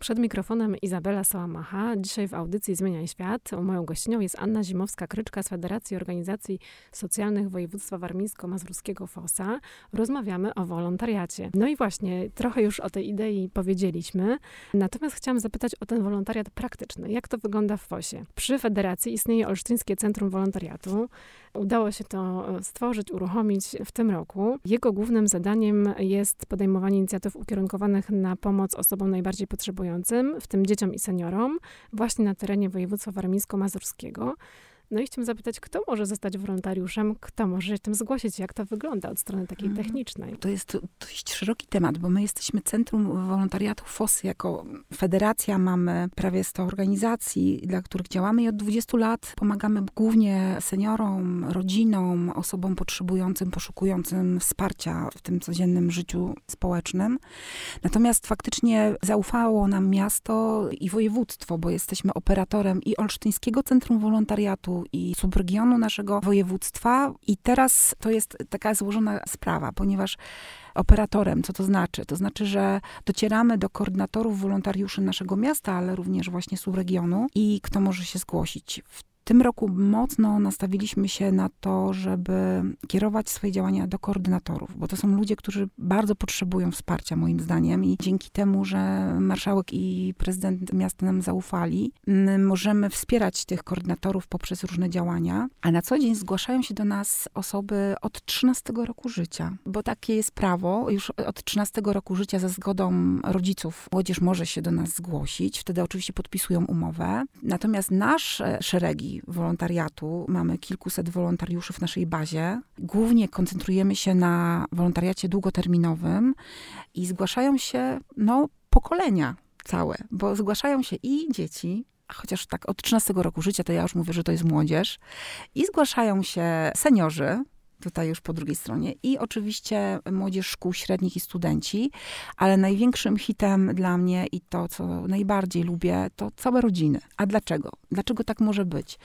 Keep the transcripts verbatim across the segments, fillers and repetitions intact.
Przed mikrofonem Izabela Sołamacha. Dzisiaj w audycji Zmieniaj Świat moją gościnią jest Anna Zimowska-Kryczka z Federacji Organizacji Socjalnych Województwa Warmińsko-Mazurskiego FOSA. Rozmawiamy o wolontariacie. No i właśnie, trochę już o tej idei powiedzieliśmy, natomiast chciałam zapytać o ten wolontariat praktyczny. Jak to wygląda w FOSie? Przy Federacji istnieje Olsztyńskie Centrum Wolontariatu. Udało się to stworzyć, uruchomić w tym roku. Jego głównym zadaniem jest podejmowanie inicjatyw ukierunkowanych na pomoc osobom najbardziej potrzebującym, w tym dzieciom i seniorom, właśnie na terenie województwa warmińsko-mazurskiego. No i chciałam zapytać, kto może zostać wolontariuszem, kto może się tym zgłosić, jak to wygląda od strony takiej technicznej? To jest dość szeroki temat, bo my jesteśmy Centrum Wolontariatu FOSy. Jako federacja mamy prawie sto organizacji, dla których działamy i od dwudziestu lat pomagamy głównie seniorom, rodzinom, osobom potrzebującym, poszukującym wsparcia w tym codziennym życiu społecznym. Natomiast faktycznie zaufało nam miasto i województwo, bo jesteśmy operatorem i Olsztyńskiego Centrum Wolontariatu, i subregionu naszego województwa. I teraz to jest taka złożona sprawa, ponieważ operatorem, co to znaczy? To znaczy, że docieramy do koordynatorów wolontariuszy naszego miasta, ale również właśnie subregionu i kto może się zgłosić. W tym roku mocno nastawiliśmy się na to, żeby kierować swoje działania do koordynatorów, bo to są ludzie, którzy bardzo potrzebują wsparcia, moim zdaniem, i dzięki temu, że marszałek i prezydent miasta nam zaufali, możemy wspierać tych koordynatorów poprzez różne działania, a na co dzień zgłaszają się do nas osoby od trzynastego roku życia, bo takie jest prawo, już od trzynastego roku życia za zgodą rodziców młodzież może się do nas zgłosić, wtedy oczywiście podpisują umowę, natomiast nasze szeregi wolontariatu, mamy kilkuset wolontariuszy w naszej bazie. Głównie koncentrujemy się na wolontariacie długoterminowym i zgłaszają się, no, pokolenia całe, bo zgłaszają się i dzieci, chociaż tak od trzynastego roku życia, to ja już mówię, że to jest młodzież, i zgłaszają się seniorzy, tutaj już po drugiej stronie, i oczywiście młodzież szkół średnich i studenci, ale największym hitem dla mnie i to, co najbardziej lubię, to całe rodziny. A dlaczego? Dlaczego tak może być?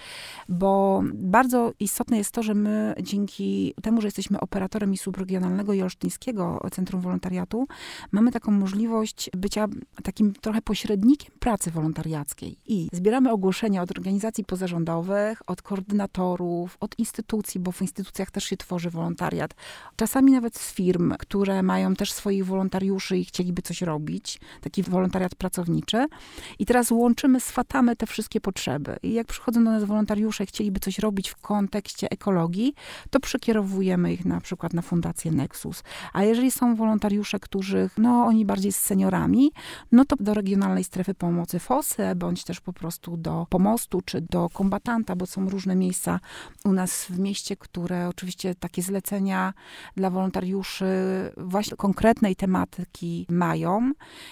Bo bardzo istotne jest to, że my dzięki temu, że jesteśmy operatorem i subregionalnego i olsztyńskiego Centrum Wolontariatu, mamy taką możliwość bycia takim trochę pośrednikiem pracy wolontariackiej. I zbieramy ogłoszenia od organizacji pozarządowych, od koordynatorów, od instytucji, bo w instytucjach też się tworzy wolontariat. Czasami nawet z firm, które mają też swoich wolontariuszy i chcieliby coś robić. Taki wolontariat pracowniczy. I teraz łączymy, swatamy te wszystkie potrzeby. I jak przychodzą do nas wolontariusze i chcieliby coś robić w kontekście ekologii, to przekierowujemy ich na przykład na Fundację Nexus. A jeżeli są wolontariusze, którzy, no oni bardziej z seniorami, no to do Regionalnej Strefy Pomocy FOSy, bądź też po prostu do Pomostu, czy do Kombatanta, bo są różne miejsca u nas w mieście, które oczywiście takie zlecenia dla wolontariuszy właśnie konkretnej tematyki mają.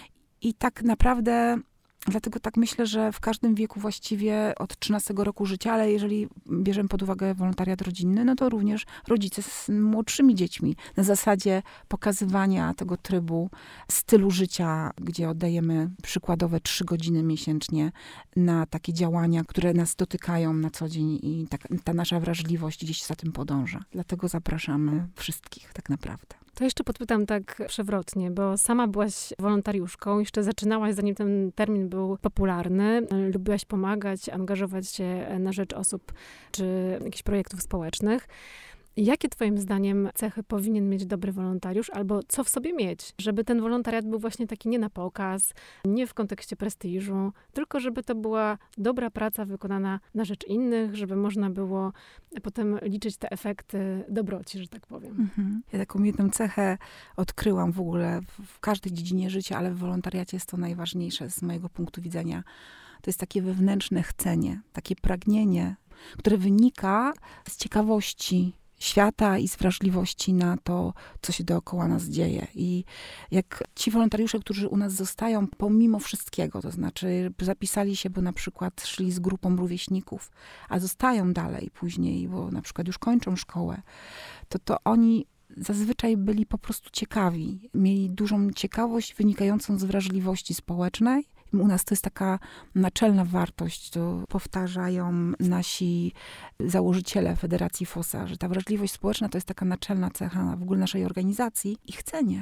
I tak naprawdę dlatego tak myślę, że w każdym wieku właściwie od trzynastego roku życia, ale jeżeli bierzemy pod uwagę wolontariat rodzinny, no to również rodzice z młodszymi dziećmi. Na zasadzie pokazywania tego trybu, stylu życia, gdzie oddajemy przykładowe trzy godziny miesięcznie na takie działania, które nas dotykają na co dzień i ta, ta nasza wrażliwość gdzieś za tym podąża. Dlatego zapraszamy wszystkich tak naprawdę. To jeszcze podpytam tak przewrotnie, bo sama byłaś wolontariuszką, jeszcze zaczynałaś, zanim ten termin był popularny. Lubiłaś pomagać, angażować się na rzecz osób czy jakichś projektów społecznych. Jakie twoim zdaniem cechy powinien mieć dobry wolontariusz, albo co w sobie mieć, żeby ten wolontariat był właśnie taki nie na pokaz, nie w kontekście prestiżu, tylko żeby to była dobra praca wykonana na rzecz innych, żeby można było potem liczyć te efekty dobroci, że tak powiem. Mhm. Ja taką jedną cechę odkryłam w ogóle w każdej dziedzinie życia, ale w wolontariacie jest to najważniejsze z mojego punktu widzenia. To jest takie wewnętrzne chcenie, takie pragnienie, które wynika z ciekawości świata i z wrażliwości na to, co się dookoła nas dzieje. I jak ci wolontariusze, którzy u nas zostają pomimo wszystkiego, to znaczy zapisali się, bo na przykład szli z grupą rówieśników, a zostają dalej później, bo na przykład już kończą szkołę, to to oni zazwyczaj byli po prostu ciekawi. Mieli dużą ciekawość wynikającą z wrażliwości społecznej. U nas to jest taka naczelna wartość, to powtarzają nasi założyciele Federacji FOSa, że ta wrażliwość społeczna to jest taka naczelna cecha w ogóle naszej organizacji i chcenie.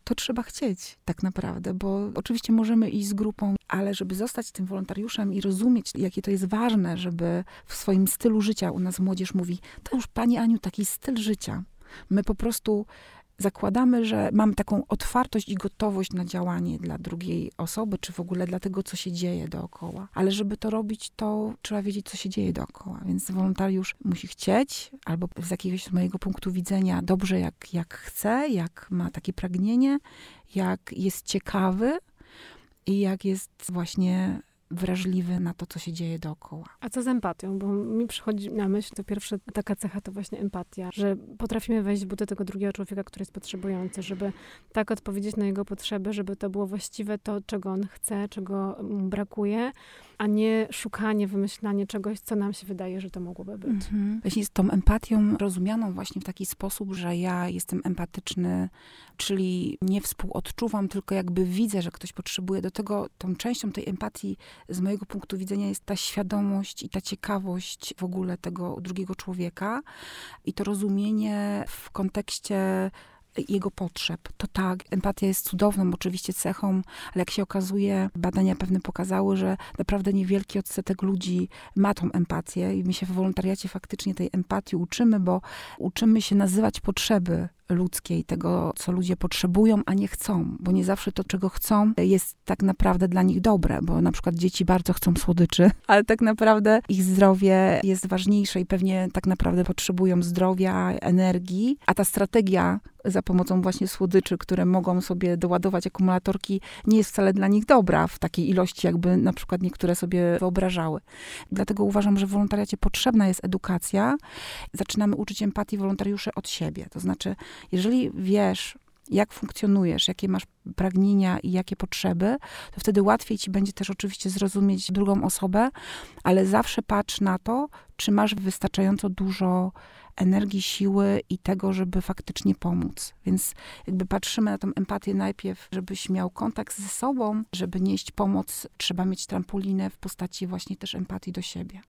to trzeba chcieć tak naprawdę, bo oczywiście możemy iść z grupą, ale żeby zostać tym wolontariuszem i rozumieć, jakie to jest ważne, żeby w swoim stylu życia, u nas młodzież mówi, to już Pani Aniu, taki styl życia. My po prostu zakładamy, że mamy taką otwartość i gotowość na działanie dla drugiej osoby, czy w ogóle dla tego, co się dzieje dookoła. Ale żeby to robić, to trzeba wiedzieć, co się dzieje dookoła. Więc wolontariusz musi chcieć, albo z jakiegoś mojego punktu widzenia dobrze, jak, jak chce, jak ma takie pragnienie, jak jest ciekawy i jak jest właśnie wrażliwy na to, co się dzieje dookoła. A co z empatią? Bo mi przychodzi na myśl, to pierwsza taka cecha to właśnie empatia, że potrafimy wejść w buty tego drugiego człowieka, który jest potrzebujący, żeby tak odpowiedzieć na jego potrzeby, żeby to było właściwe to, czego on chce, czego mu brakuje, a nie szukanie, wymyślanie czegoś, co nam się wydaje, że to mogłoby być. Mhm. Właśnie z tą empatią rozumianą właśnie w taki sposób, że ja jestem empatyczny, czyli nie współodczuwam, tylko jakby widzę, że ktoś potrzebuje. Do tego tą częścią tej empatii z mojego punktu widzenia jest ta świadomość i ta ciekawość w ogóle tego drugiego człowieka i to rozumienie w kontekście jego potrzeb. To tak, empatia jest cudowną oczywiście cechą, ale jak się okazuje, badania pewne pokazały, że naprawdę niewielki odsetek ludzi ma tą empatię i my się w wolontariacie faktycznie tej empatii uczymy, bo uczymy się nazywać potrzeby ludzkiej, tego, co ludzie potrzebują, a nie chcą, bo nie zawsze to, czego chcą, jest tak naprawdę dla nich dobre, bo na przykład dzieci bardzo chcą słodyczy, ale tak naprawdę ich zdrowie jest ważniejsze i pewnie tak naprawdę potrzebują zdrowia, energii, a ta strategia za pomocą właśnie słodyczy, które mogą sobie doładować akumulatorki, nie jest wcale dla nich dobra w takiej ilości, jakby na przykład niektóre sobie wyobrażały. Dlatego uważam, że w wolontariacie potrzebna jest edukacja. Zaczynamy uczyć empatii wolontariuszy od siebie. To znaczy, jeżeli wiesz, jak funkcjonujesz, jakie masz pragnienia i jakie potrzeby, to wtedy łatwiej ci będzie też oczywiście zrozumieć drugą osobę, ale zawsze patrz na to, czy masz wystarczająco dużo energii, siły i tego, żeby faktycznie pomóc. Więc jakby patrzymy na tą empatię najpierw, żebyś miał kontakt ze sobą, żeby nieść pomoc, trzeba mieć trampolinę w postaci właśnie też empatii do siebie.